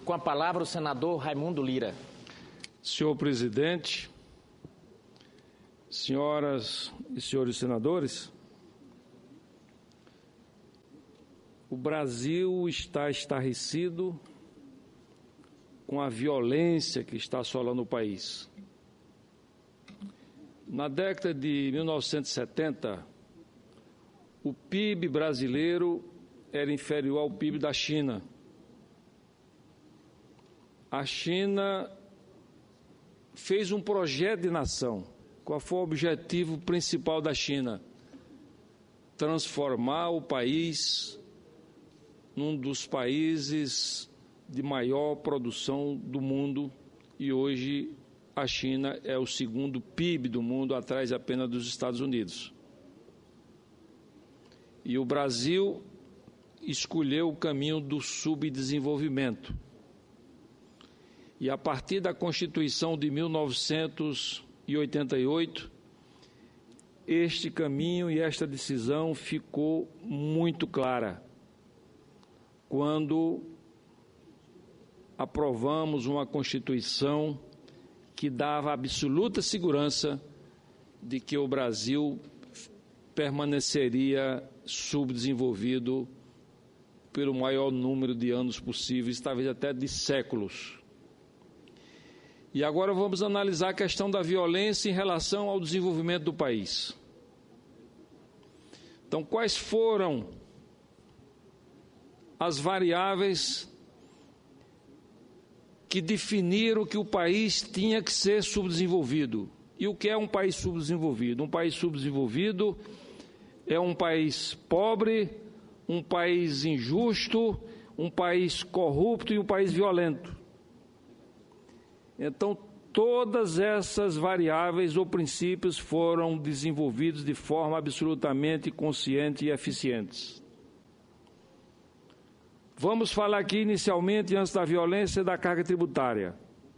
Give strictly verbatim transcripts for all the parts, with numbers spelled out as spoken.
Com a palavra, o senador Raimundo Lira. Senhor presidente, senhoras e senhores senadores, o Brasil está estarrecido com a violência que está assolando o país. Na década de mil novecentos e setenta, o P I B brasileiro era inferior ao P I B da China. A China fez um projeto de nação. Qual foi o objetivo principal da China? Transformar o país num dos países de maior produção do mundo, e hoje a China é o segundo P I B do mundo, atrás apenas dos Estados Unidos. E o Brasil escolheu o caminho do subdesenvolvimento. E a partir da Constituição de mil novecentos e oitenta e oito, este caminho e esta decisão ficou muito clara quando aprovamos uma Constituição que dava absoluta segurança de que o Brasil permaneceria subdesenvolvido pelo maior número de anos possíveis, talvez até de séculos. E agora vamos analisar a questão da violência em relação ao desenvolvimento do país. Então, quais foram as variáveis que definiram que o país tinha que ser subdesenvolvido? E o que é um país subdesenvolvido? Um país subdesenvolvido é um país pobre, um país injusto, um país corrupto e um país violento. Então, todas essas variáveis ou princípios foram desenvolvidos de forma absolutamente consciente e eficientes. Vamos falar aqui inicialmente, antes da violência, da carga tributária.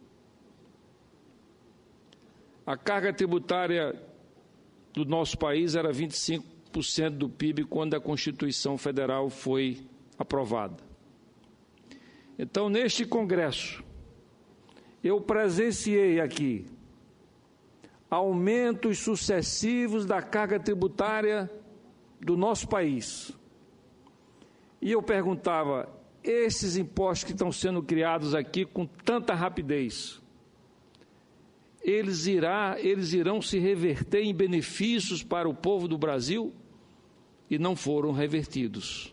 A carga tributária do nosso país era vinte e cinco por cento do P I B quando a Constituição Federal foi aprovada. Então, neste Congresso, eu presenciei aqui aumentos sucessivos da carga tributária do nosso país. E eu perguntava, esses impostos que estão sendo criados aqui com tanta rapidez, eles, irá, eles irão se reverter em benefícios para o povo do Brasil? E não foram revertidos.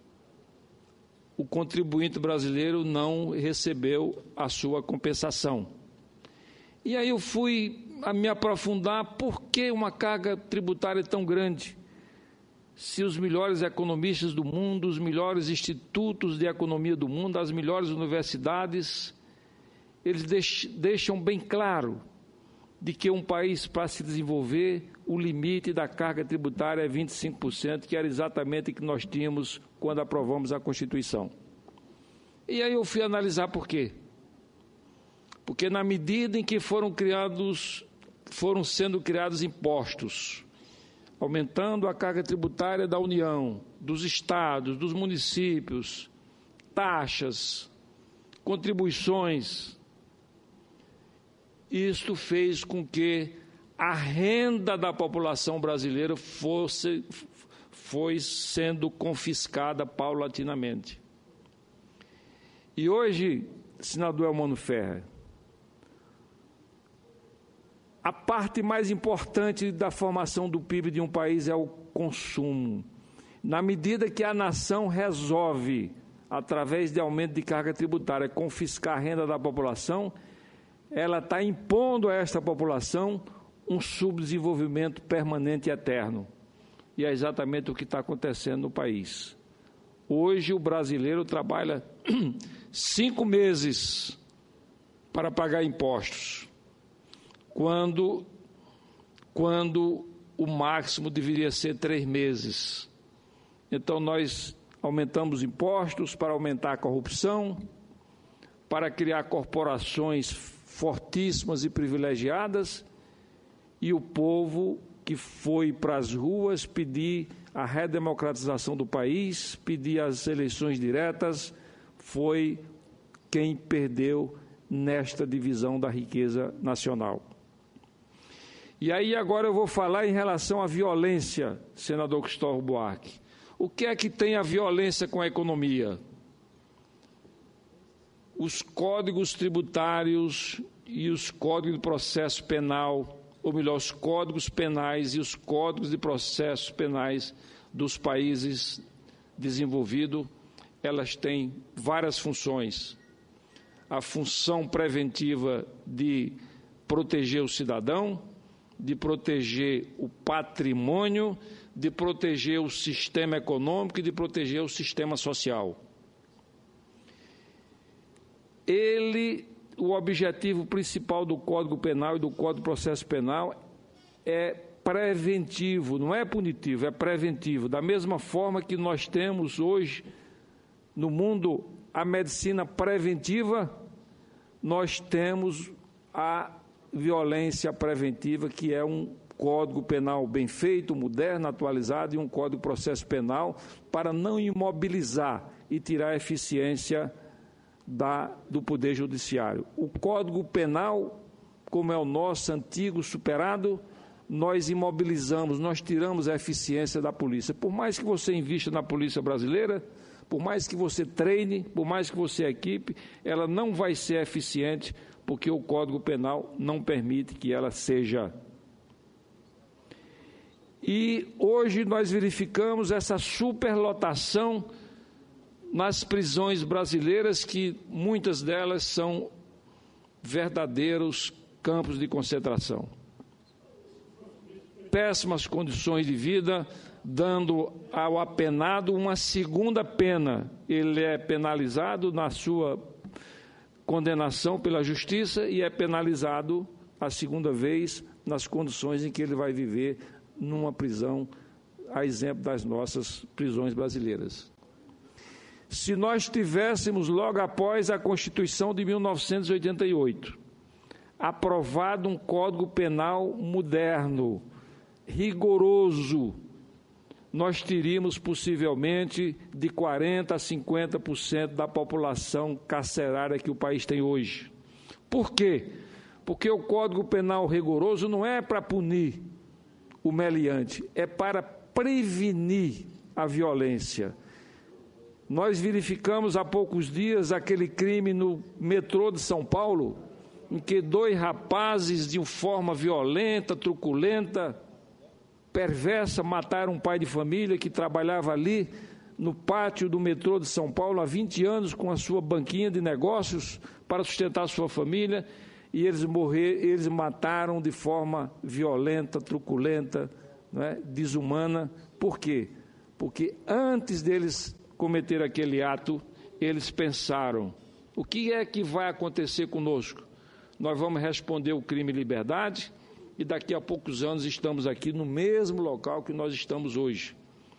O contribuinte brasileiro não recebeu a sua compensação. E aí eu fui a me aprofundar, por que uma carga tributária tão grande? Se os melhores economistas do mundo, os melhores institutos de economia do mundo, as melhores universidades, eles deixam bem claro de que um país, para se desenvolver, o limite da carga tributária é vinte e cinco por cento, que era exatamente o que nós tínhamos quando aprovamos a Constituição. E aí eu fui analisar por quê. Porque na medida em que foram criados, foram sendo criados impostos, aumentando a carga tributária da União, dos estados, dos municípios, taxas, contribuições, isto fez com que a renda da população brasileira fosse, foi sendo confiscada paulatinamente. E hoje, senador Elmano Ferreira, a parte mais importante da formação do P I B de um país é o consumo. Na medida que a nação resolve, através de aumento de carga tributária, confiscar a renda da população, ela está impondo a esta população um subdesenvolvimento permanente e eterno. E é exatamente o que está acontecendo no país. Hoje o brasileiro trabalha cinco meses para pagar impostos, quando, quando o máximo deveria ser três meses. Então nós aumentamos impostos para aumentar a corrupção, para criar corporações fortíssimas e privilegiadas, e o povo que foi para as ruas pedir a redemocratização do país, pedir as eleições diretas, foi quem perdeu nesta divisão da riqueza nacional. E aí agora eu vou falar em relação à violência, senador Cristóvão Buarque. O que é que tem a violência com a economia? Os códigos tributários e os códigos de processo penal, ou melhor, os códigos penais e os códigos de processos penais dos países desenvolvidos, elas têm várias funções. A função preventiva de proteger o cidadão, de proteger o patrimônio, de proteger o sistema econômico e de proteger o sistema social. Ele, o objetivo principal do Código Penal e do Código de Processo Penal é preventivo, não é punitivo, é preventivo. Da mesma forma que nós temos hoje no mundo a medicina preventiva, nós temos a violência preventiva, que é um Código Penal bem feito, moderno, atualizado, e um Código de Processo Penal para não imobilizar e tirar a eficiência da, do Poder Judiciário. O Código Penal, como é o nosso antigo superado, nós imobilizamos, nós tiramos a eficiência da polícia. Por mais que você invista na polícia brasileira, por mais que você treine, por mais que você equipe, ela não vai ser eficiente, porque o Código Penal não permite que ela seja. E hoje nós verificamos essa superlotação nas prisões brasileiras, que muitas delas são verdadeiros campos de concentração. Péssimas condições de vida, dando ao apenado uma segunda pena. Ele é penalizado na sua condenação pela justiça e é penalizado a segunda vez nas condições em que ele vai viver numa prisão, a exemplo das nossas prisões brasileiras. Se nós tivéssemos, logo após a Constituição de mil novecentos e oitenta e oito, aprovado um Código Penal moderno, rigoroso, nós teríamos possivelmente de quarenta por cento a cinquenta por cento da população carcerária que o país tem hoje. Por quê? Porque o Código Penal rigoroso não é para punir o meliante, é para prevenir a violência. Nós verificamos há poucos dias aquele crime no metrô de São Paulo, em que dois rapazes, de forma violenta, truculenta, perversa, mataram um pai de família que trabalhava ali no pátio do metrô de São Paulo há vinte anos com a sua banquinha de negócios para sustentar a sua família, e eles morreram, eles mataram de forma violenta, truculenta, não é? Desumana. Por quê? Porque antes deles cometer aquele ato, eles pensaram: o que é que vai acontecer conosco? Nós vamos responder o crime e liberdade, e daqui a poucos anos estamos aqui no mesmo local que nós estamos hoje.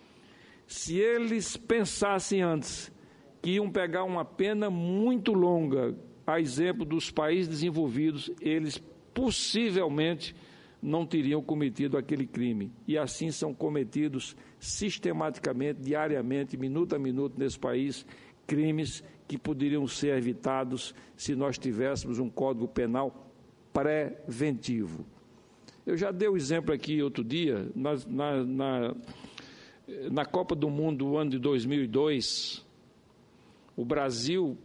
Se eles pensassem antes que iam pegar uma pena muito longa, a exemplo dos países desenvolvidos, eles possivelmente não teriam cometido aquele crime. E assim são cometidos sistematicamente, diariamente, minuto a minuto nesse país, crimes que poderiam ser evitados se nós tivéssemos um Código Penal preventivo. Eu já dei o exemplo aqui outro dia, na, na, na, na Copa do Mundo do ano de dois mil e dois, o Brasil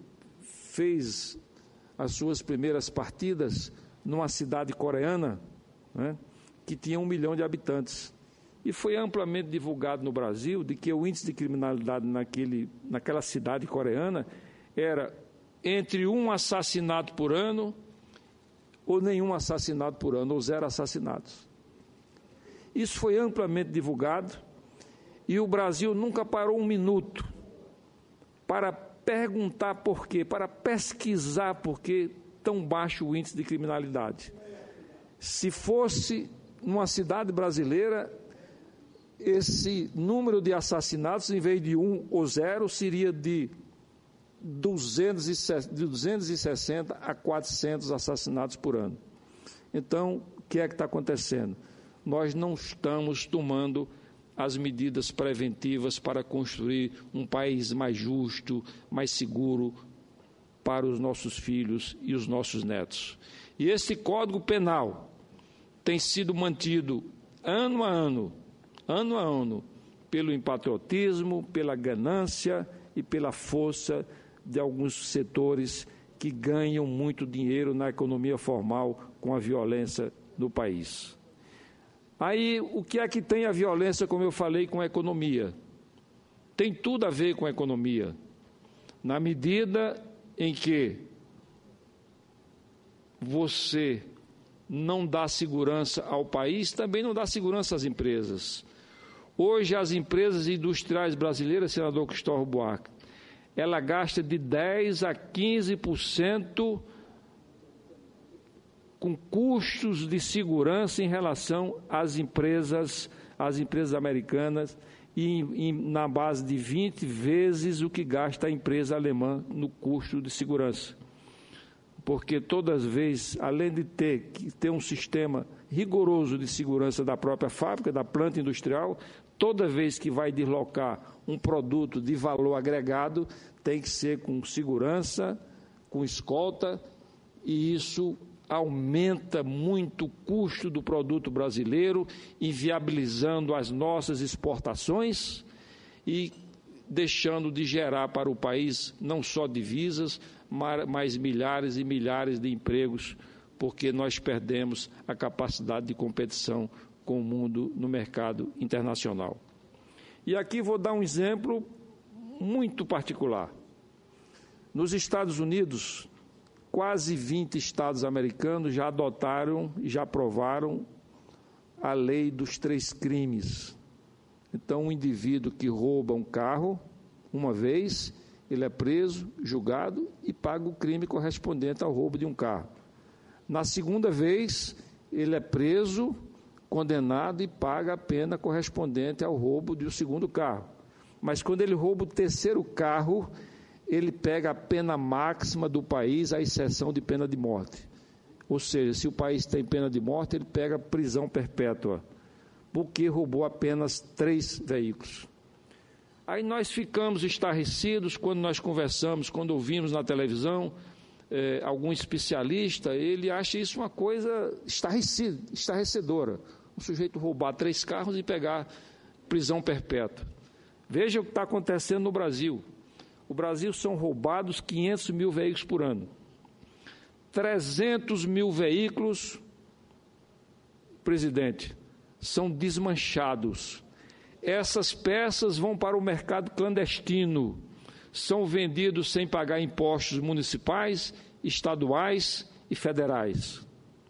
fez as suas primeiras partidas numa cidade coreana, né, que tinha um milhão de habitantes. E foi amplamente divulgado no Brasil de que o índice de criminalidade naquele, naquela cidade coreana era entre um assassinato por ano ou nenhum assassinato por ano, ou zero assassinatos. Isso foi amplamente divulgado e o Brasil nunca parou um minuto para perguntar por quê, para pesquisar por que tão baixo o índice de criminalidade. Se fosse numa cidade brasileira, esse número de assassinatos, em vez de um ou zero, seria de duzentos e sessenta a quatrocentos assassinatos por ano. Então, o que é que está acontecendo? Nós não estamos tomando as medidas preventivas para construir um país mais justo, mais seguro, para os nossos filhos e os nossos netos. E esse Código Penal tem sido mantido ano a ano, ano a ano, pelo impatriotismo, pela ganância e pela força de alguns setores que ganham muito dinheiro na economia formal com a violência no país. Aí, o que é que tem a violência, como eu falei, com a economia? Tem tudo a ver com a economia, na medida em que você não dá segurança ao país, também não dá segurança às empresas. Hoje, as empresas industriais brasileiras, senador Cristóvão Buarque, ela gasta de dez a quinze por cento com custos de segurança em relação às empresas, às empresas americanas, e, e na base de vinte vezes o que gasta a empresa alemã no custo de segurança. Porque todas as vezes, além de ter que ter um sistema rigoroso de segurança da própria fábrica, da planta industrial, toda vez que vai deslocar um produto de valor agregado, tem que ser com segurança, com escolta, e isso aumenta muito o custo do produto brasileiro, inviabilizando as nossas exportações e deixando de gerar para o país não só divisas, mas milhares e milhares de empregos, porque nós perdemos a capacidade de competição com o mundo no mercado internacional. E aqui vou dar um exemplo muito particular. Nos Estados Unidos, quase vinte estados americanos já adotaram e já aprovaram a lei dos três crimes. Então, um indivíduo que rouba um carro uma vez, ele é preso, julgado e paga o crime correspondente ao roubo de um carro. Na segunda vez, ele é preso, condenado e paga a pena correspondente ao roubo do segundo carro. Mas quando ele rouba o terceiro carro, ele pega a pena máxima do país, à exceção de pena de morte. Ou seja, se o país tem pena de morte, ele pega prisão perpétua, porque roubou apenas três veículos. Aí nós ficamos estarrecidos quando nós conversamos, quando ouvimos na televisão, eh, algum especialista, ele acha isso uma coisa estarrecedora. Um sujeito roubar três carros e pegar prisão perpétua. Veja o que está acontecendo no Brasil. No Brasil são roubados quinhentos mil veículos por ano. trezentos mil veículos, presidente, são desmanchados. Essas peças vão para o mercado clandestino, são vendidos sem pagar impostos municipais, estaduais e federais.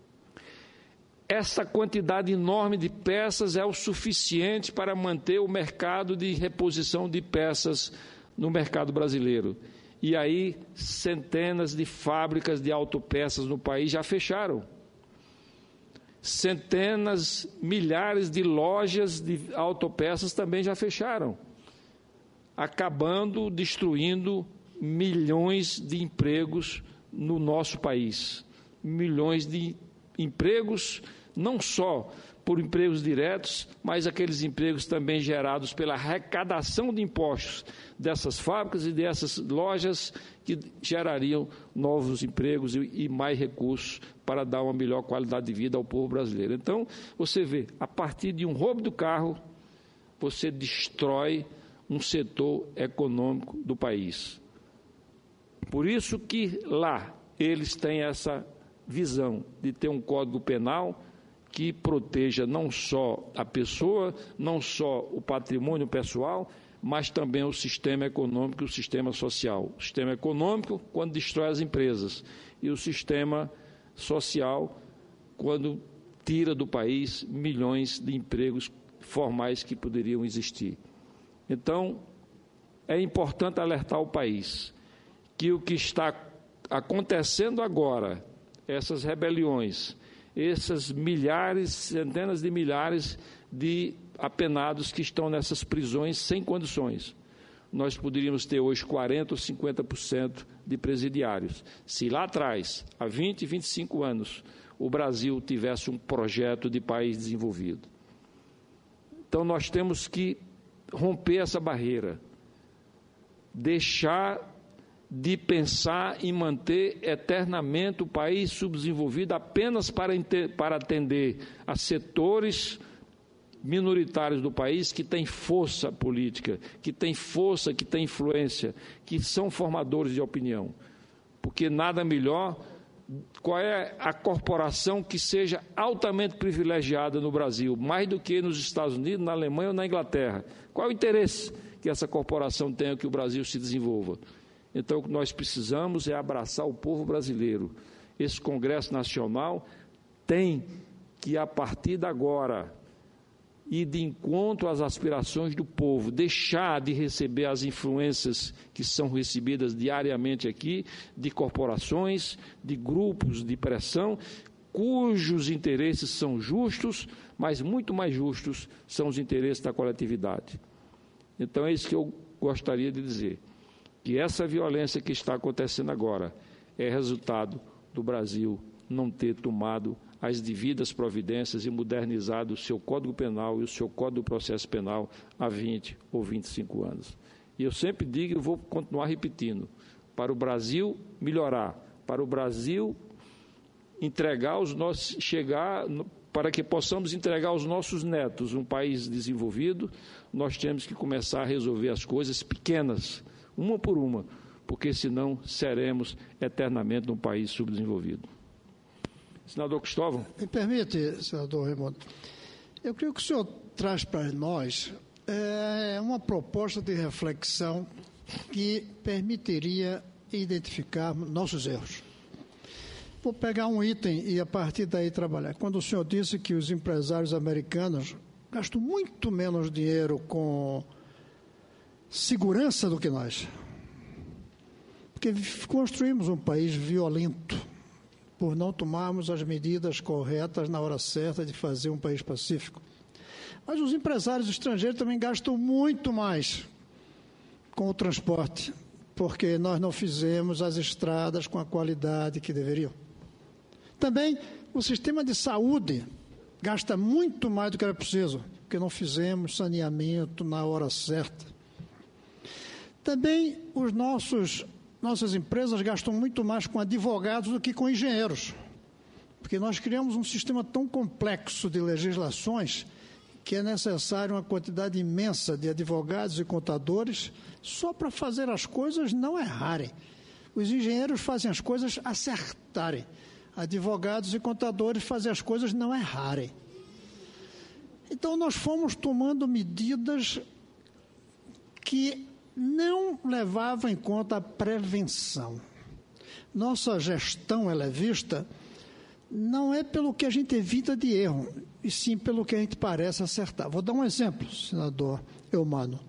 Essa quantidade enorme de peças é o suficiente para manter o mercado de reposição de peças no mercado brasileiro. E aí, centenas de fábricas de autopeças no país já fecharam. Centenas, milhares de lojas de autopeças também já fecharam, acabando, destruindo milhões de empregos no nosso país. Milhões de empregos, não só por empregos diretos, mas aqueles empregos também gerados pela arrecadação de impostos dessas fábricas e dessas lojas, que gerariam novos empregos e, e mais recursos para dar uma melhor qualidade de vida ao povo brasileiro. Então, você vê, a partir de um roubo do carro, você destrói um setor econômico do país. Por isso que lá eles têm essa visão de ter um Código Penal que proteja não só a pessoa, não só o patrimônio pessoal, mas também o sistema econômico e o sistema social. O sistema econômico, quando destrói as empresas, e o sistema social, quando tira do país milhões de empregos formais que poderiam existir. Então, é importante alertar o país que o que está acontecendo agora, essas rebeliões, essas milhares, centenas de milhares de apenados que estão nessas prisões sem condições. Nós poderíamos ter hoje quarenta por cento ou cinquenta por cento de presidiários. Se lá atrás, há vinte, vinte e cinco anos, o Brasil tivesse um projeto de país desenvolvido. Então, nós temos que romper essa barreira, deixar de pensar em manter eternamente o país subdesenvolvido apenas para, para atender a setores minoritários do país que têm força política, que têm força, que têm influência, que são formadores de opinião. Porque nada melhor, qual é a corporação que seja altamente privilegiada no Brasil, mais do que nos Estados Unidos, na Alemanha ou na Inglaterra? Qual é o interesse que essa corporação tenha que o Brasil se desenvolva? Então, o que nós precisamos é abraçar o povo brasileiro. Esse Congresso Nacional tem que, a partir de agora, ir de encontro às aspirações do povo, deixar de receber as influências que são recebidas diariamente aqui, de corporações, de grupos de pressão, cujos interesses são justos, mas muito mais justos são os interesses da coletividade. Então, é isso que eu gostaria de dizer, que essa violência que está acontecendo agora é resultado do Brasil não ter tomado as devidas providências e modernizado o seu Código Penal e o seu Código do Processo Penal há vinte ou vinte e cinco anos. E eu sempre digo e vou continuar repetindo, para o Brasil melhorar, para o Brasil entregar os nossos, chegar, para que possamos entregar aos nossos netos um país desenvolvido, nós temos que começar a resolver as coisas pequenas, uma por uma, porque senão seremos eternamente um país subdesenvolvido. Senador Cristóvão. Me permite, senador Raimundo, eu creio que o senhor traz para nós é, uma proposta de reflexão que permitiria identificar nossos erros. Vou pegar um item e, a partir daí, trabalhar. Quando o senhor disse que os empresários americanos gastam muito menos dinheiro com segurança do que nós, porque construímos um país violento, por não tomarmos as medidas corretas na hora certa de fazer um país pacífico. Mas os empresários estrangeiros também gastam muito mais com o transporte, porque nós não fizemos as estradas com a qualidade que deveriam. Também o sistema de saúde gasta muito mais do que era preciso, porque não fizemos saneamento na hora certa. Também os nossos... Nossas empresas gastam muito mais com advogados do que com engenheiros, porque nós criamos um sistema tão complexo de legislações que é necessário uma quantidade imensa de advogados e contadores só para fazer as coisas não errarem. Os engenheiros fazem as coisas acertarem, advogados e contadores fazem as coisas não errarem. Então, nós fomos tomando medidas que não levavam em conta a prevenção. Nossa gestão, ela é vista, não é pelo que a gente evita de erro, e sim pelo que a gente parece acertar. Vou dar um exemplo, senador Eumano.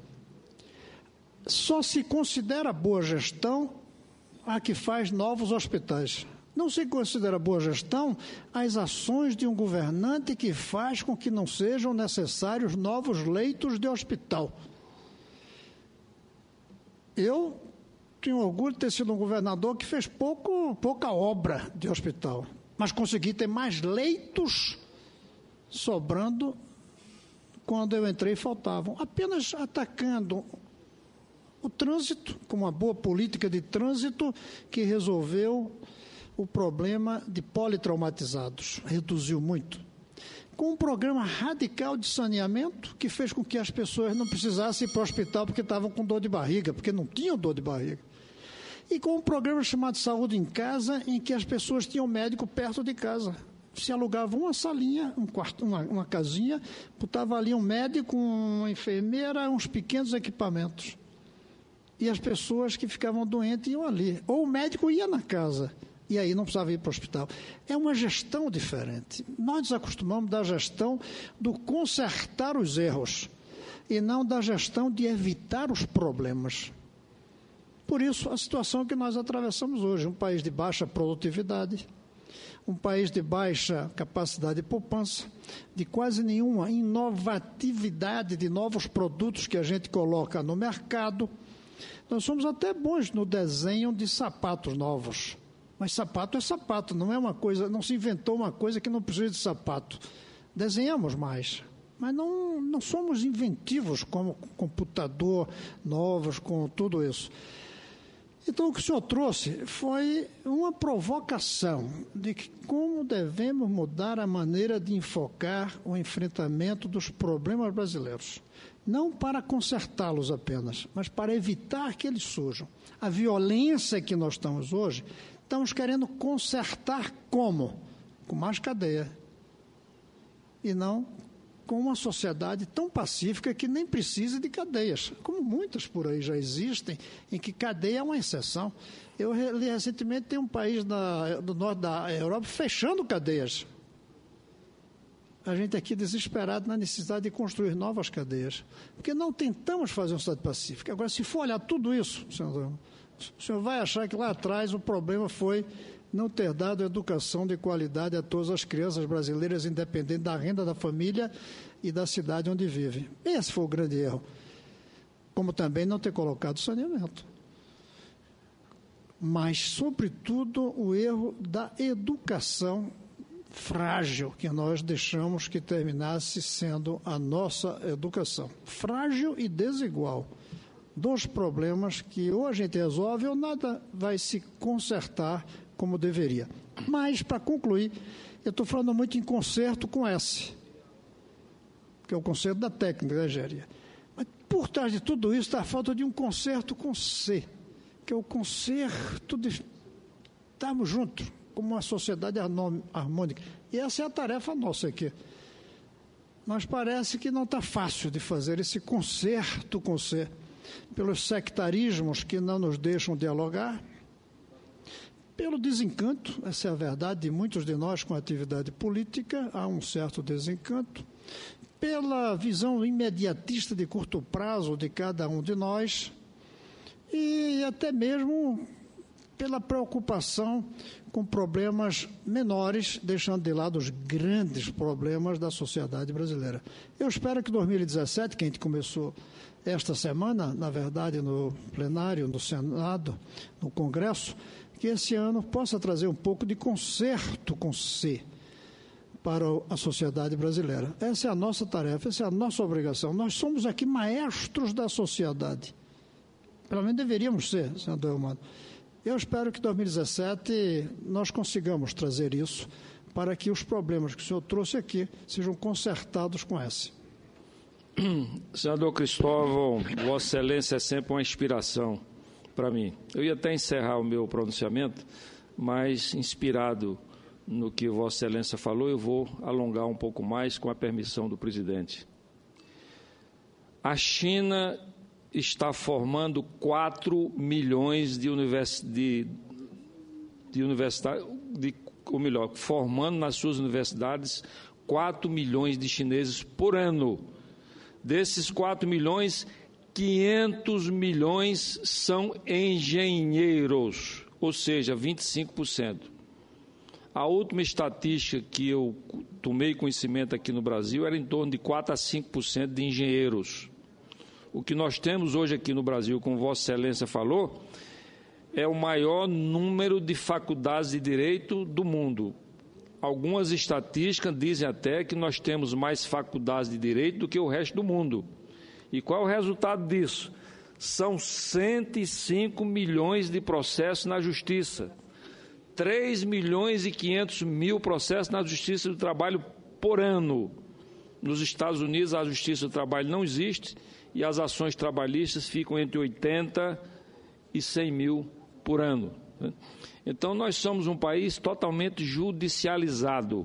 Só se considera boa gestão a que faz novos hospitais. Não se considera boa gestão as ações de um governante que faz com que não sejam necessários novos leitos de hospital. Eu tenho orgulho de ter sido um governador que fez pouco, pouca obra de hospital, mas consegui ter mais leitos sobrando quando eu entrei faltavam, apenas atacando o trânsito, com uma boa política de trânsito que resolveu o problema de politraumatizados, reduziu muito. Com um programa radical de saneamento que fez com que as pessoas não precisassem ir para o hospital porque estavam com dor de barriga, porque não tinham dor de barriga. E com um programa chamado Saúde em Casa, em que as pessoas tinham médico perto de casa. Se alugava uma salinha, um quarto, uma, uma casinha, botava ali um médico, uma enfermeira, uns pequenos equipamentos. E as pessoas que ficavam doentes iam ali. Ou o médico ia na casa. E aí não precisava ir para o hospital. É uma gestão diferente. Nós desacostumamos da gestão do consertar os erros e não da gestão de evitar os problemas. Por isso, a situação que nós atravessamos hoje, um país de baixa produtividade, um país de baixa capacidade de poupança, de quase nenhuma inovatividade de novos produtos que a gente coloca no mercado. Nós somos até bons no desenho de sapatos novos. Mas sapato é sapato, não é uma coisa, não se inventou uma coisa que não precisa de sapato. Desenhamos mais, mas não, não somos inventivos como computador novos, com tudo isso. Então, o que o senhor trouxe foi uma provocação de que como devemos mudar a maneira de enfocar o enfrentamento dos problemas brasileiros. Não para consertá-los apenas, mas para evitar que eles surjam. A violência que nós estamos hoje, estamos querendo consertar como? Com mais cadeia. E não com uma sociedade tão pacífica que nem precisa de cadeias, como muitas por aí já existem, em que cadeia é uma exceção. Eu li recentemente, tem um país da, do norte da Europa fechando cadeias. A gente aqui desesperado na necessidade de construir novas cadeias, porque não tentamos fazer uma sociedade pacífica. Agora, se for olhar tudo isso, senador, o senhor vai achar que lá atrás o problema foi não ter dado educação de qualidade a todas as crianças brasileiras, independente da renda da família e da cidade onde vive. Esse foi o grande erro. Como também não ter colocado saneamento. Mas, sobretudo, o erro da educação frágil, que nós deixamos que terminasse sendo a nossa educação. Frágil e desigual. Dois problemas que ou a gente resolve ou nada vai se consertar como deveria. Mas, para concluir, eu estou falando muito em conserto com S, que é o conserto da técnica da engenharia. Mas, por trás de tudo isso, está a falta de um conserto com C, que é o conserto de estarmos juntos, como uma sociedade harmônica. E essa é a tarefa nossa aqui. Mas parece que não está fácil de fazer esse conserto com C, pelos sectarismos que não nos deixam dialogar, pelo desencanto, essa é a verdade de muitos de nós com a atividade política, há um certo desencanto, pela visão imediatista de curto prazo de cada um de nós e até mesmo pela preocupação com problemas menores, deixando de lado os grandes problemas da sociedade brasileira. Eu espero que dois mil e dezessete, que a gente começou esta semana, na verdade, no plenário, no Senado, no Congresso, que esse ano possa trazer um pouco de conserto com C para a sociedade brasileira. Essa é a nossa tarefa, essa é a nossa obrigação. Nós somos aqui maestros da sociedade. Pelo menos deveríamos ser, senador Eumano. Eu espero que em dois mil e dezessete nós consigamos trazer isso para que os problemas que o senhor trouxe aqui sejam consertados com S. Senador Cristóvão, Vossa Excelência é sempre uma inspiração para mim. Eu ia até encerrar o meu pronunciamento, mas inspirado no que Vossa Excelência falou, eu vou alongar um pouco mais com a permissão do presidente. A China está formando quatro milhões de, univers, de, de universidades, de, ou melhor, formando nas suas universidades quatro milhões de chineses por ano. Desses quatro milhões, quinhentos milhões são engenheiros, ou seja, vinte e cinco por cento. A última estatística que eu tomei conhecimento aqui no Brasil era em torno de quatro a cinco por cento de engenheiros. O que nós temos hoje aqui no Brasil, como Vossa Excelência falou, é o maior número de faculdades de direito do mundo. Algumas estatísticas dizem até que nós temos mais faculdades de direito do que o resto do mundo. E qual é o resultado disso? São cento e cinco milhões de processos na Justiça, três milhões e quinhentos mil processos na Justiça do Trabalho por ano. Nos Estados Unidos, a Justiça do Trabalho não existe e as ações trabalhistas ficam entre oitenta e cem mil por ano. Então, nós somos um país totalmente judicializado,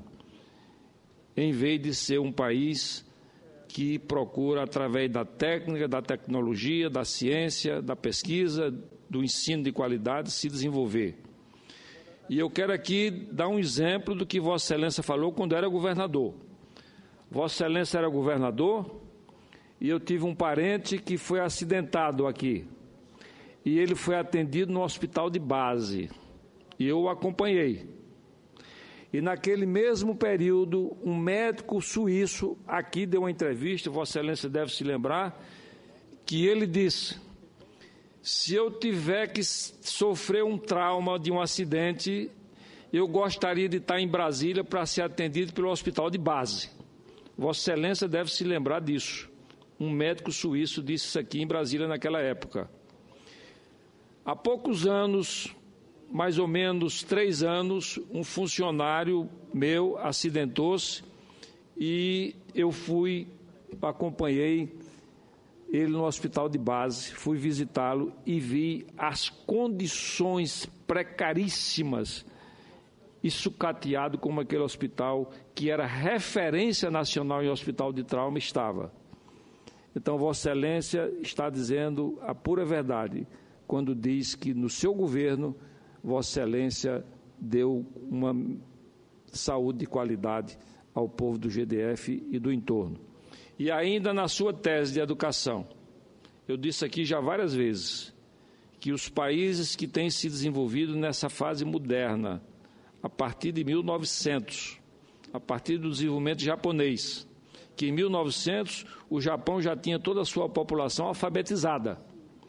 em vez de ser um país que procura, através da técnica, da tecnologia, da ciência, da pesquisa, do ensino de qualidade, se desenvolver. E eu quero aqui dar um exemplo do que Vossa Excelência falou quando era governador. Vossa Excelência era governador e eu tive um parente que foi acidentado aqui. E ele foi atendido no hospital de base. E eu o acompanhei. E naquele mesmo período, um médico suíço aqui deu uma entrevista, Vossa Excelência deve se lembrar, que ele disse: se eu tiver que sofrer um trauma de um acidente, eu gostaria de estar em Brasília para ser atendido pelo hospital de base. Vossa Excelência deve se lembrar disso. Um médico suíço disse isso aqui em Brasília naquela época. Há poucos anos, mais ou menos três anos, um funcionário meu acidentou-se e eu fui, acompanhei ele no hospital de base, fui visitá-lo e vi as condições precaríssimas e sucateado como aquele hospital, que era referência nacional em hospital de trauma, estava. Então, Vossa Excelência está dizendo a pura verdade, quando diz que no seu governo, Vossa Excelência deu uma saúde de qualidade ao povo do G D F e do entorno. E ainda na sua tese de educação, eu disse aqui já várias vezes, que os países que têm se desenvolvido nessa fase moderna, a partir de mil e novecentos, a partir do desenvolvimento japonês, que em mil e novecentos o Japão já tinha toda a sua população alfabetizada.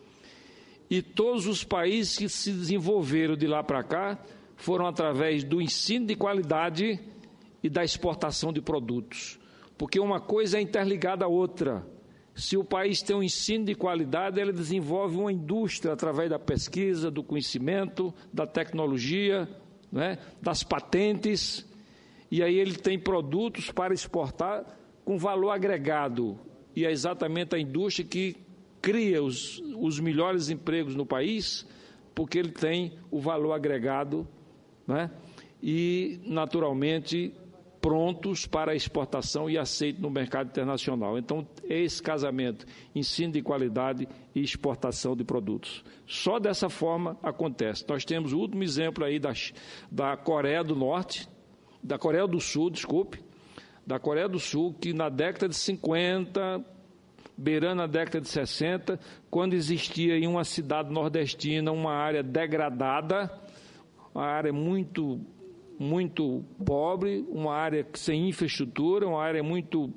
E todos os países que se desenvolveram de lá para cá foram através do ensino de qualidade e da exportação de produtos. Porque uma coisa é interligada à outra. Se o país tem um ensino de qualidade, ele desenvolve uma indústria através da pesquisa, do conhecimento, da tecnologia, né, das patentes, e aí ele tem produtos para exportar com valor agregado. E é exatamente a indústria que cria os, os melhores empregos no país, porque ele tem o valor agregado, né, e, naturalmente, prontos para a exportação e aceito no mercado internacional. Então, é esse casamento, ensino de qualidade e exportação de produtos. Só dessa forma acontece. Nós temos o último exemplo aí da, da Coreia do Norte, da Coreia do Sul, desculpe, da Coreia do Sul, que na década de cinquenta, beirando a década de sessenta, quando existia em uma cidade nordestina uma área degradada, uma área muito muito pobre, uma área sem infraestrutura, uma área muito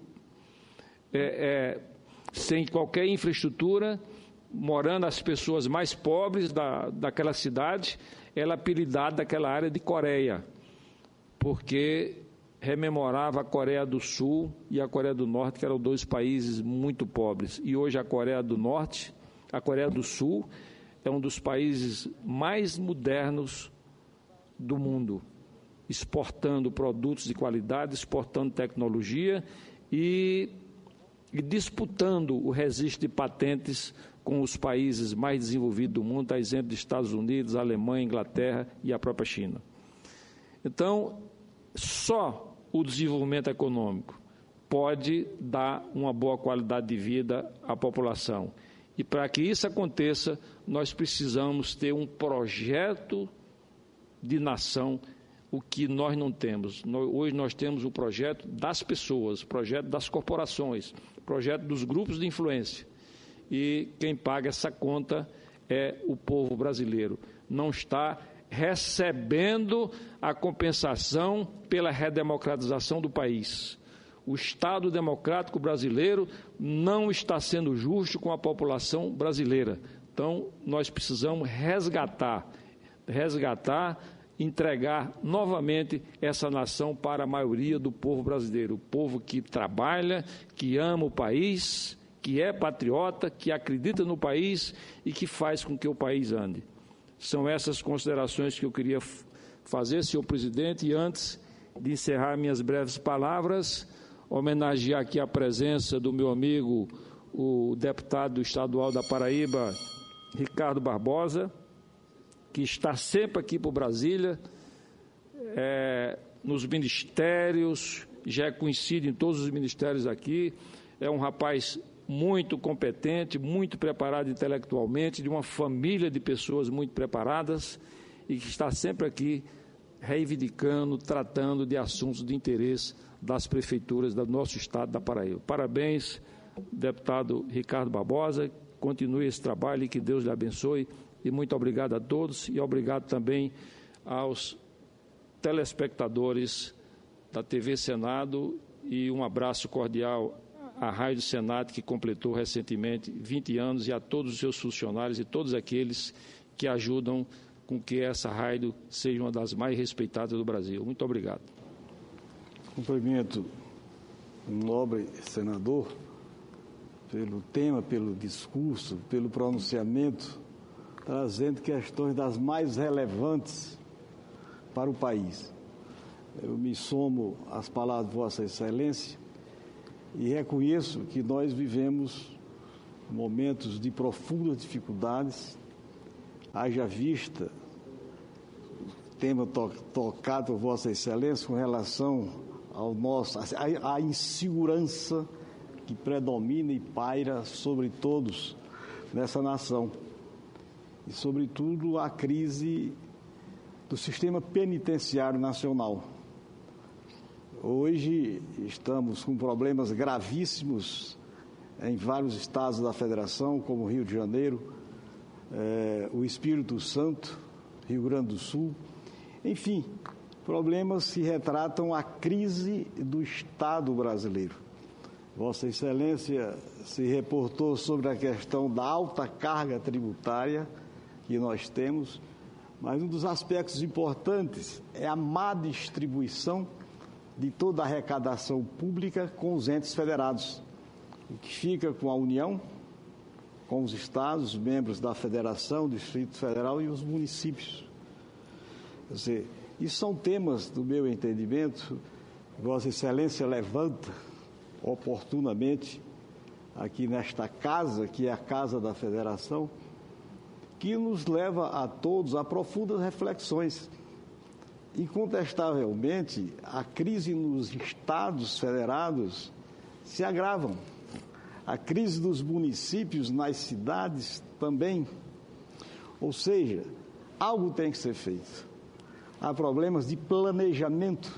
é, é, sem qualquer infraestrutura, morando as pessoas mais pobres da, daquela cidade, ela é apelidada daquela área de Coreia, porque rememorava a Coreia do Sul e a Coreia do Norte, que eram dois países muito pobres. E hoje a Coreia do Norte, a Coreia do Sul, é um dos países mais modernos do mundo, exportando produtos de qualidade, exportando tecnologia e, e disputando o registro de patentes com os países mais desenvolvidos do mundo, a exemplo dos Estados Unidos, Alemanha, Inglaterra e a própria China. Então, só o desenvolvimento econômico pode dar uma boa qualidade de vida à população. E para que isso aconteça, nós precisamos ter um projeto de nação, o que nós não temos. Hoje nós temos o projeto das pessoas, o projeto das corporações, o projeto dos grupos de influência. E quem paga essa conta é o povo brasileiro. Não está recebendo a compensação pela redemocratização do país. O Estado democrático brasileiro não está sendo justo com a população brasileira. Então, nós precisamos resgatar, resgatar, entregar novamente essa nação para a maioria do povo brasileiro, o povo que trabalha, que ama o país, que é patriota, que acredita no país e que faz com que o país ande. São essas considerações que eu queria fazer, senhor presidente, e antes de encerrar minhas breves palavras, homenagear aqui a presença do meu amigo, o deputado estadual da Paraíba, Ricardo Barbosa, que está sempre aqui por Brasília, é, nos ministérios, já é conhecido em todos os ministérios aqui, é um rapaz muito competente, muito preparado intelectualmente, de uma família de pessoas muito preparadas e que está sempre aqui reivindicando, tratando de assuntos de interesse das prefeituras do nosso estado da Paraíba. Parabéns, deputado Ricardo Barbosa, continue esse trabalho e que Deus lhe abençoe. E muito obrigado a todos e obrigado também aos telespectadores da T V Senado e um abraço cordial à Rádio Senado, que completou recentemente vinte anos, e a todos os seus funcionários e todos aqueles que ajudam com que essa rádio seja uma das mais respeitadas do Brasil. Muito obrigado. Cumprimento o nobre senador pelo tema, pelo discurso, pelo pronunciamento trazendo questões das mais relevantes para o país. Eu me somo às palavras de Vossa Excelência e reconheço que nós vivemos momentos de profundas dificuldades, haja vista o tema to- tocado por Vossa Excelência com relação ao nosso, à, à insegurança que predomina e paira sobre todos nessa nação. E, sobretudo, a crise do sistema penitenciário nacional. Hoje estamos com problemas gravíssimos em vários estados da Federação, como Rio de Janeiro, eh, o Espírito Santo, Rio Grande do Sul. Enfim, problemas que retratam a crise do Estado brasileiro. Vossa Excelência se reportou sobre a questão da alta carga tributária que nós temos, mas um dos aspectos importantes é a má distribuição de toda a arrecadação pública com os entes federados, o que fica com a União, com os estados, membros da Federação, do Distrito Federal e os municípios. Quer dizer, isso são temas, do meu entendimento, Vossa Excelência levanta oportunamente aqui nesta casa, que é a Casa da Federação, que nos leva a todos a profundas reflexões. Incontestavelmente, a crise nos estados federados se agravam. A crise dos municípios nas cidades também. Ou seja, algo tem que ser feito. Há problemas de planejamento.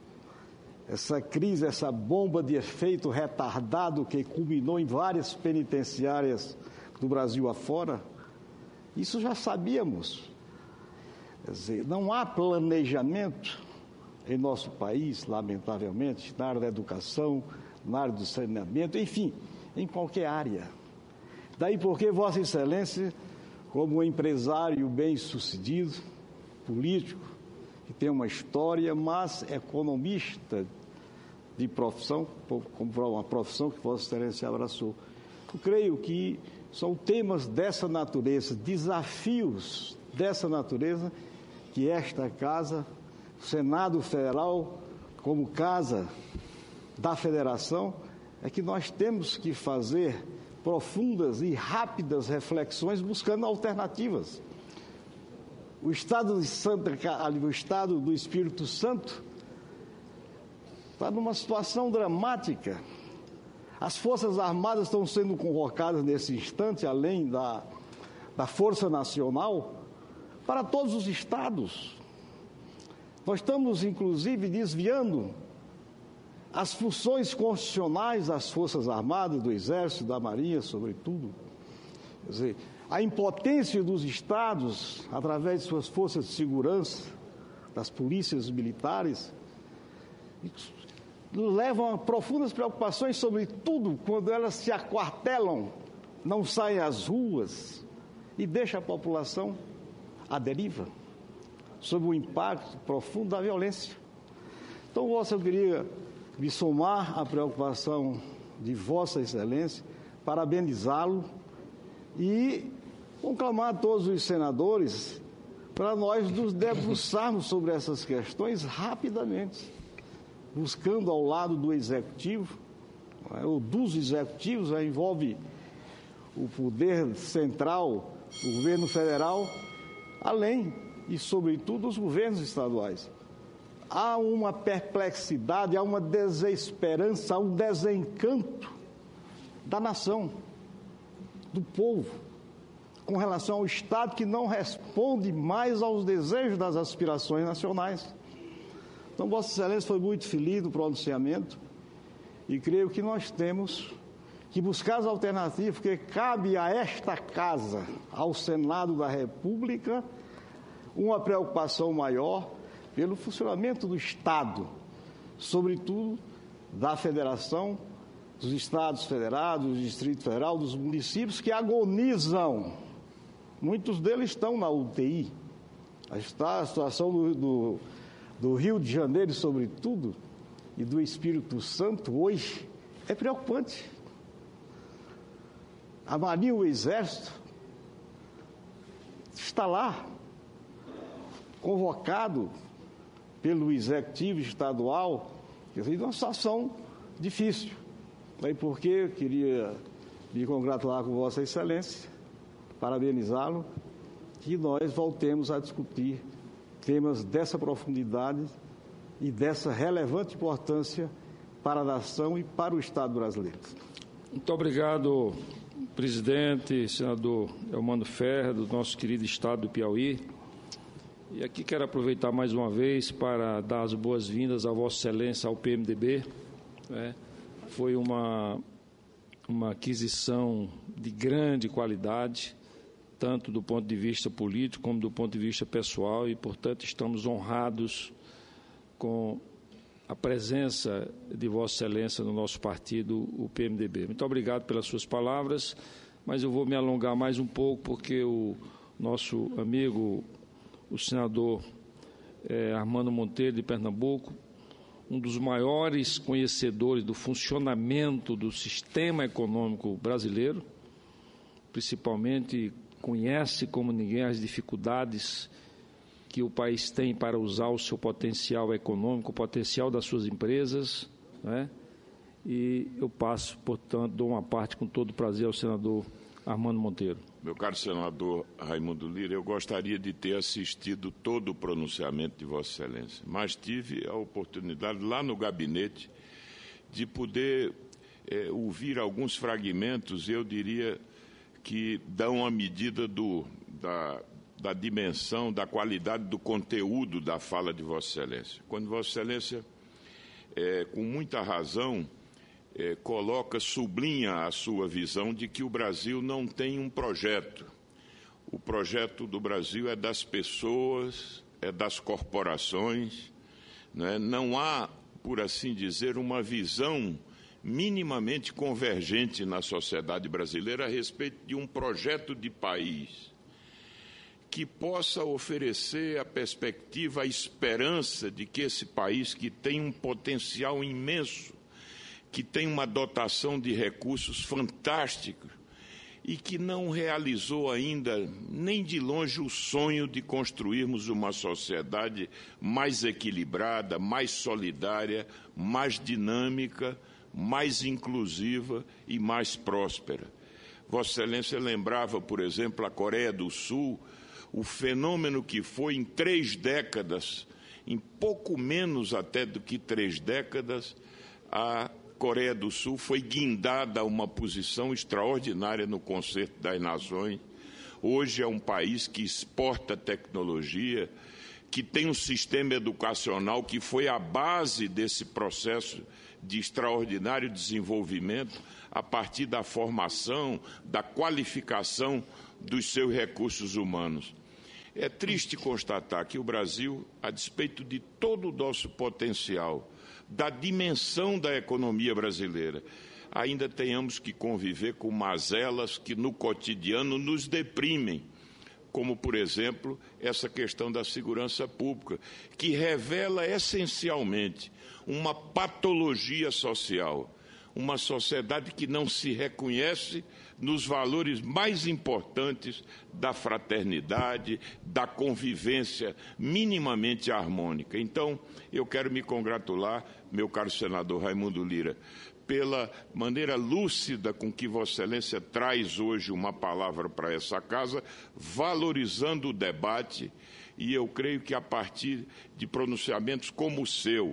Essa crise, essa bomba de efeito retardado que culminou em várias penitenciárias do Brasil afora, isso já sabíamos. Quer dizer, não há planejamento em nosso país, lamentavelmente, na área da educação, na área do saneamento, enfim, em qualquer área. Daí porque Vossa Excelência, como empresário bem-sucedido, político, que tem uma história, mas economista de profissão, como uma profissão que Vossa Excelência abraçou. Eu creio que são temas dessa natureza, desafios dessa natureza, que esta casa, o Senado Federal, como casa da Federação, é que nós temos que fazer profundas e rápidas reflexões buscando alternativas. O Estado de Santa, o Estado do Espírito Santo está numa situação dramática. As Forças Armadas estão sendo convocadas nesse instante, além da, da Força Nacional, para todos os estados. Nós estamos, inclusive, desviando as funções constitucionais das Forças Armadas, do Exército, da Marinha, sobretudo. Quer dizer, a impotência dos estados, através de suas forças de segurança, das polícias militares, levam a profundas preocupações, sobretudo quando elas se aquartelam, não saem às ruas e deixam a população à deriva, sob o impacto profundo da violência. Então, Vossa, eu queria me somar à preocupação de Vossa Excelência, parabenizá-lo e conclamar a todos os senadores para nós nos debruçarmos sobre essas questões rapidamente, buscando ao lado do Executivo, ou dos Executivos, envolve o poder central, o governo federal, além e, sobretudo, os governos estaduais. Há uma perplexidade, há uma desesperança, há um desencanto da nação, do povo, com relação ao Estado que não responde mais aos desejos das aspirações nacionais. Então, Vossa Excelência foi muito feliz no pronunciamento e creio que nós temos que buscar as alternativas, porque cabe a esta casa, ao Senado da República, uma preocupação maior pelo funcionamento do Estado, sobretudo da Federação, dos Estados Federados, do Distrito Federal, dos municípios que agonizam. Muitos deles estão na U T I. Está a situação do, do, do Rio de Janeiro, sobretudo, e do Espírito Santo, hoje, é preocupante. A Marinha e o Exército está lá, convocado pelo Executivo Estadual, quer dizer, uma situação difícil. Aí porque eu queria me congratular com Vossa Excelência, parabenizá-lo, que nós voltemos a discutir temas dessa profundidade e dessa relevante importância para a nação e para o Estado brasileiro. Muito obrigado, presidente, senador Elmano Ferreira, do nosso querido Estado do Piauí. E aqui quero aproveitar mais uma vez para dar as boas-vindas a Vossa Excelência ao P M D B. Né? Foi uma, uma aquisição de grande qualidade, tanto do ponto de vista político como do ponto de vista pessoal, e, portanto, estamos honrados com a presença de Vossa Excelência no nosso partido, o P M D B. Muito obrigado pelas suas palavras, mas eu vou me alongar mais um pouco, porque o nosso amigo, o senador eh, Armando Monteiro, de Pernambuco, um dos maiores conhecedores do funcionamento do sistema econômico brasileiro, principalmente conhece como ninguém as dificuldades que o país tem para usar o seu potencial econômico, o potencial das suas empresas, né? E eu passo, portanto, dou uma parte com todo prazer ao senador Armando Monteiro. Meu caro senador Raimundo Lira, eu gostaria de ter assistido todo o pronunciamento de Vossa Excelência, mas tive a oportunidade lá no gabinete de poder é, ouvir alguns fragmentos, eu diria que dão a medida do, da, da dimensão, da qualidade do conteúdo da fala de Vossa Excelência. Quando Vossa Excelência, é, com muita razão, é, coloca, sublinha a sua visão de que o Brasil não tem um projeto. O projeto do Brasil é das pessoas, é das corporações, né? Não há, por assim dizer, uma visão minimamente convergente na sociedade brasileira a respeito de um projeto de país que possa oferecer a perspectiva, a esperança de que esse país, que tem um potencial imenso, que tem uma dotação de recursos fantásticos e que não realizou ainda nem de longe o sonho de construirmos uma sociedade mais equilibrada, mais solidária, mais dinâmica, mais inclusiva e mais próspera. Vossa Excelência lembrava, por exemplo, a Coreia do Sul, o fenômeno que foi em três décadas, em pouco menos até do que três décadas, a Coreia do Sul foi guindada a uma posição extraordinária no Concerto das Nações. Hoje é um país que exporta tecnologia, que tem um sistema educacional que foi a base desse processo de extraordinário desenvolvimento a partir da formação, da qualificação dos seus recursos humanos. É triste constatar que o Brasil, a despeito de todo o nosso potencial, da dimensão da economia brasileira, ainda tenhamos que conviver com mazelas que no cotidiano nos deprimem, como, por exemplo, essa questão da segurança pública, que revela essencialmente uma patologia social, uma sociedade que não se reconhece nos valores mais importantes da fraternidade, da convivência minimamente harmônica. Então, eu quero me congratular, meu caro senador Raimundo Lira, pela maneira lúcida com que Vossa Excelência traz hoje uma palavra para essa casa, valorizando o debate, e eu creio que a partir de pronunciamentos como o seu,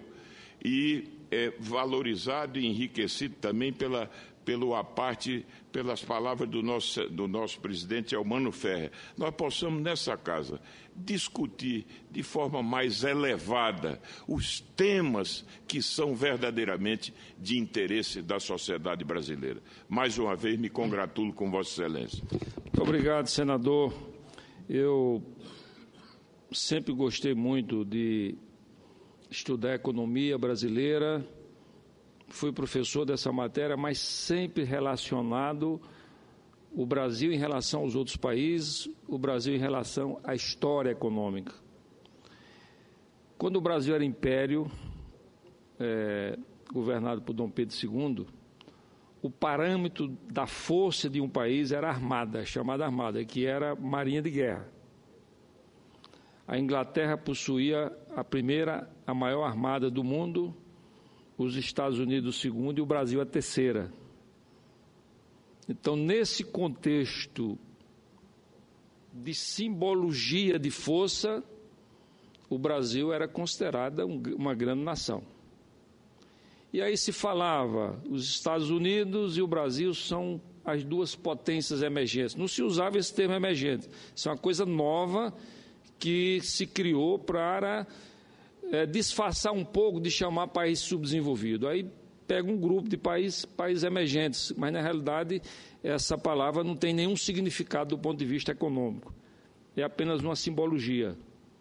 e é, valorizado e enriquecido também pela, pelo a parte, pelas palavras do nosso, do nosso presidente Elmano Ferreira, nós possamos nessa casa discutir de forma mais elevada os temas que são verdadeiramente de interesse da sociedade brasileira. Mais uma vez, me congratulo com Vossa Excelência. Muito obrigado, senador. Eu sempre gostei muito de estudar a economia brasileira, fui professor dessa matéria, mas sempre relacionado o Brasil em relação aos outros países, o Brasil em relação à história econômica. Quando o Brasil era império, é, governado por Dom Pedro segundo, o parâmetro da força de um país era a armada, chamada armada, que era marinha de guerra. a Inglaterra possuía a primeira, a maior armada do mundo, os Estados Unidos o segundo e o Brasil a terceira. Então, nesse contexto de simbologia de força, o Brasil era considerada um, uma grande nação. E aí se falava, os Estados Unidos e o Brasil são as duas potências emergentes. Não se usava esse termo emergente. Isso é uma coisa nova que se criou para é, disfarçar um pouco de chamar país subdesenvolvido. Aí pega um grupo de países, países emergentes, mas na realidade essa palavra não tem nenhum significado do ponto de vista econômico. É apenas uma simbologia.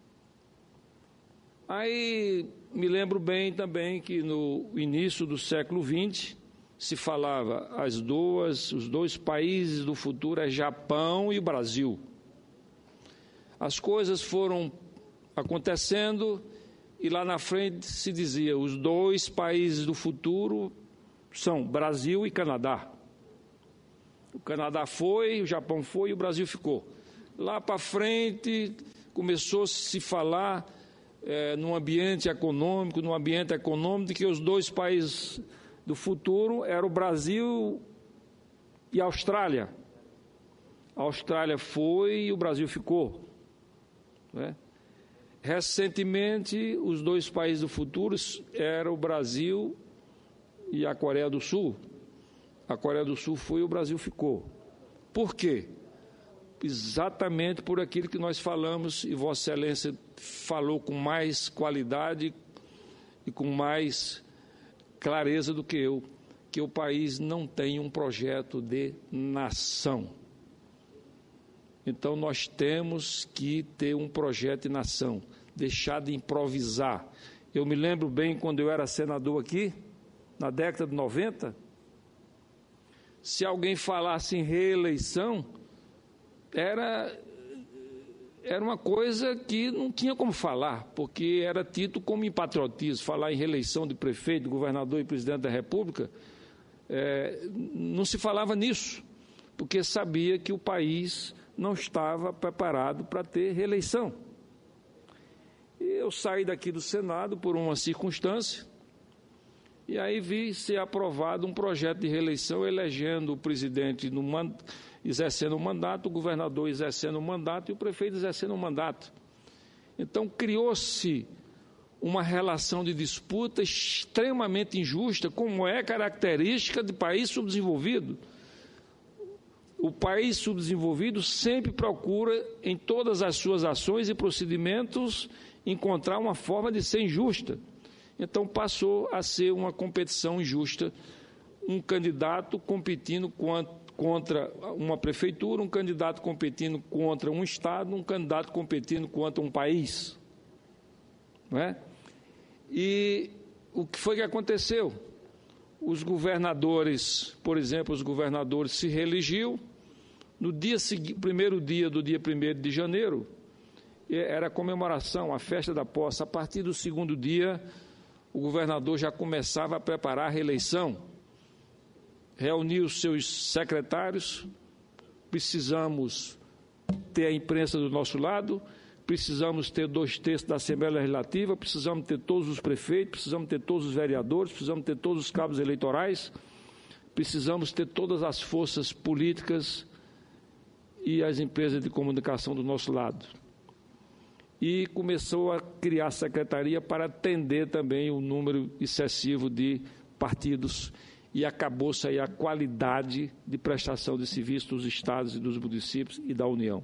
Aí me lembro bem também que no início do século vinte se falava as duas, os dois países do futuro é Japão e o Brasil. As coisas foram acontecendo e lá na frente se dizia os dois países do futuro são Brasil e Canadá. O Canadá foi, o Japão foi e o Brasil ficou. Lá para frente começou a se falar É, num ambiente econômico, num ambiente econômico de que os dois países do futuro eram o Brasil e a Austrália. A Austrália foi e o Brasil ficou. Né? Recentemente, os dois países do futuro eram o Brasil e a Coreia do Sul. A Coreia do Sul foi e o Brasil ficou. Por quê? Exatamente por aquilo que nós falamos e Vossa Excelência falou com mais qualidade e com mais clareza do que eu, que o país não tem um projeto de nação. Então nós temos que ter um projeto de nação, deixar de improvisar. Eu me lembro bem quando eu era senador aqui, na década de noventa, se alguém falasse em reeleição, Era, era uma coisa que não tinha como falar, porque era tido como impatriotismo. Falar em reeleição de prefeito, governador e presidente da República, é, não se falava nisso, porque sabia que o país não estava preparado para ter reeleição. E eu saí daqui do Senado por uma circunstância, e aí vi ser aprovado um projeto de reeleição elegendo o presidente no mandato, exercendo o mandato, o governador exercendo o mandato e o prefeito exercendo o mandato. Então, criou-se uma relação de disputa extremamente injusta, como é característica de país subdesenvolvido. O país subdesenvolvido sempre procura, em todas as suas ações e procedimentos, encontrar uma forma de ser injusta. Então, passou a ser uma competição injusta, um candidato competindo contra contra uma prefeitura, um candidato competindo contra um estado, um candidato competindo contra um país. Não é? E o que foi que aconteceu? Os governadores, por exemplo, os governadores se reelegiu, no dia seguinte, primeiro dia do dia primeiro de janeiro, era a comemoração, a festa da posse. A partir do segundo dia, o governador já começava a preparar a reeleição. Reuniu os seus secretários, precisamos ter a imprensa do nosso lado, precisamos ter dois terços da Assembleia Legislativa, precisamos ter todos os prefeitos, precisamos ter todos os vereadores, precisamos ter todos os cabos eleitorais, precisamos ter todas as forças políticas e as empresas de comunicação do nosso lado. E começou a criar secretaria para atender também o número excessivo de partidos e acabou-se aí a qualidade de prestação de serviço dos estados e dos municípios e da União.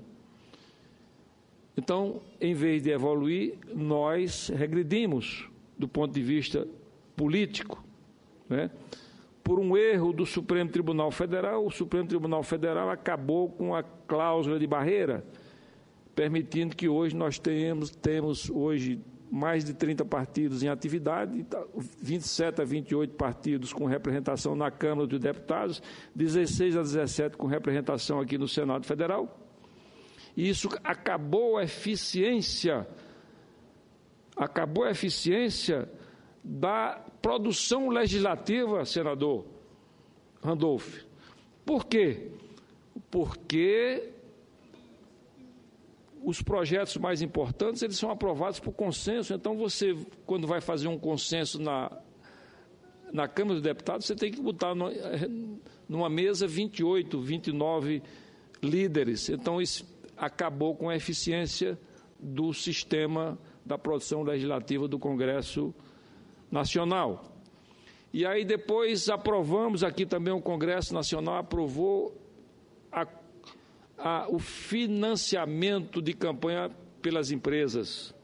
Então, em vez de evoluir, nós regredimos do ponto de vista político, né? Por um erro do Supremo Tribunal Federal, o Supremo Tribunal Federal acabou com a cláusula de barreira, permitindo que hoje nós tenhamos, temos hoje mais de trinta partidos em atividade, vinte e sete a vinte e oito partidos com representação na Câmara dos Deputados, dezesseis a dezessete com representação aqui no Senado Federal. E isso acabou a eficiência, acabou a eficiência da produção legislativa, senador Randolph. Por quê? Porque os projetos mais importantes, eles são aprovados por consenso. Então, você, quando vai fazer um consenso na, na Câmara dos Deputados, você tem que botar no, numa mesa vinte e oito, vinte e nove líderes. Então, isso acabou com a eficiência do sistema da produção legislativa do Congresso Nacional. E aí, depois, aprovamos aqui também, o Congresso Nacional aprovou a A, o financiamento de campanha pelas empresas.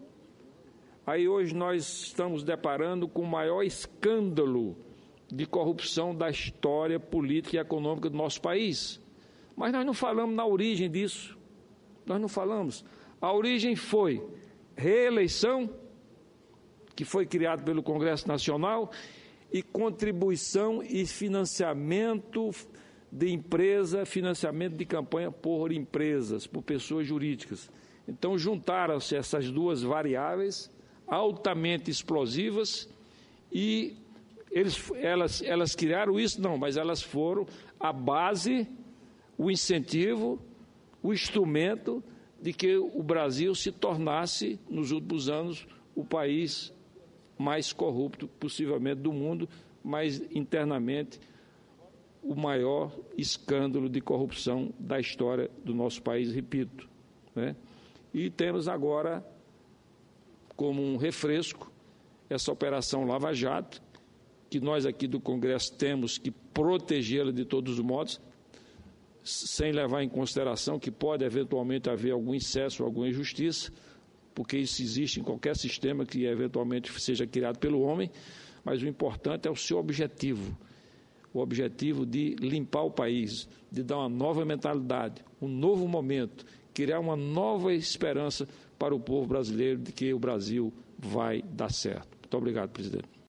Aí hoje nós estamos deparando com o maior escândalo de corrupção da história política e econômica do nosso país. Mas nós não falamos na origem disso. Nós não falamos. A origem foi reeleição, que foi criado pelo Congresso Nacional, e contribuição e financiamento de empresa, financiamento de campanha por empresas, por pessoas jurídicas. Então, juntaram-se essas duas variáveis altamente explosivas e eles, elas, elas criaram isso? Não, mas elas foram a base, o incentivo, o instrumento de que o Brasil se tornasse, nos últimos anos, o país mais corrupto, possivelmente, do mundo, mas internamente o maior escândalo de corrupção da história do nosso país, repito, né? E temos agora, como um refresco, essa Operação Lava Jato, que nós aqui do Congresso temos que protegê-la de todos os modos, sem levar em consideração que pode eventualmente haver algum excesso, alguma injustiça, porque isso existe em qualquer sistema que eventualmente seja criado pelo homem, mas o importante é o seu objetivo, o objetivo de limpar o país, de dar uma nova mentalidade, um novo momento, criar uma nova esperança para o povo brasileiro de que o Brasil vai dar certo. Muito obrigado, presidente.